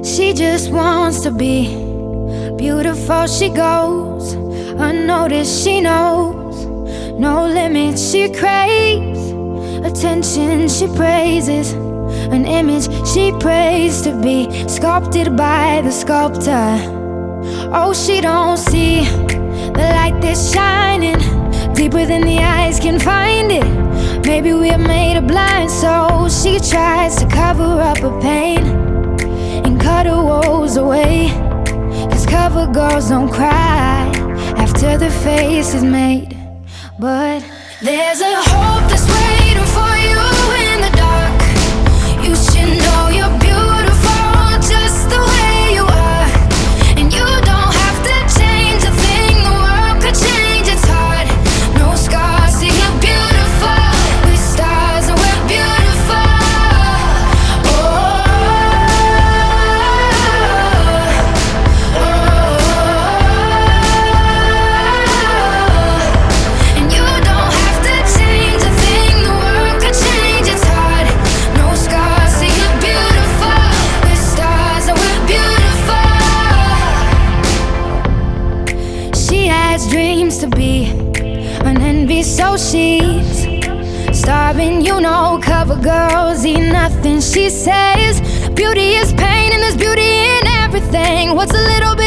She just wants to be beautiful. She goes unnoticed. She knows no limits. She craves attention. She praises an image she prays to be sculpted by the sculptor. Oh, she don't see the light that's shining deeper than the eyes can find it. Maybe we're made of blind souls. She tries to cover up her pain and cut her woes away, 'cause cover girls don't cry after the face is made. But there's a hope that's waiting for you in the dark. You should know you're beautiful just the way you are, and you don't have to change a thing. The world could change, it's hard. No scars, see you're beautiful. We're stars and we're beautiful. Oh, oh, oh. And you don't have to change a thing. The world could change, it's hard. No scars, see you're beautiful. We're stars and we're beautiful. She has dreams to be an envy, so she's starving. You know, cover girls eat nothing. She says beauty is pain and there's beauty in everything. What's a little bit